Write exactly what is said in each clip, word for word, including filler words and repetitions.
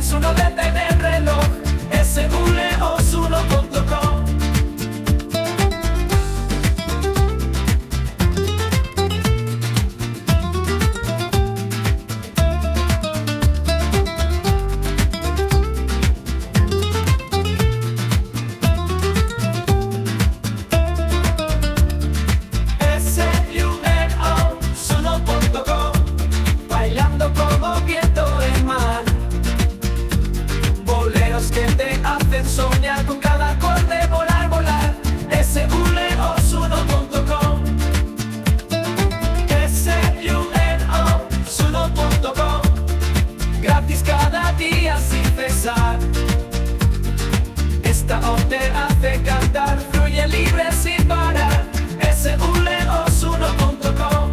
Osuno detén el reloj, s u l osuno punto com. Bailando como viento en mar, boleros que te hacen soñar con cada acorde, volar, volar. s u l osuno punto com. s u l osuno punto com. Gratis cada día sin cesar. Esta app te hace cantar, fluye libre sin parar. s u l osuno punto com.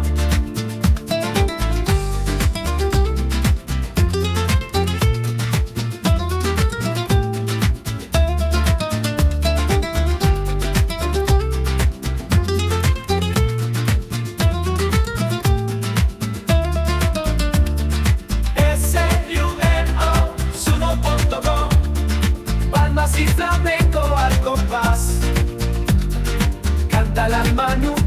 Y flamenco al compás, canta el alma.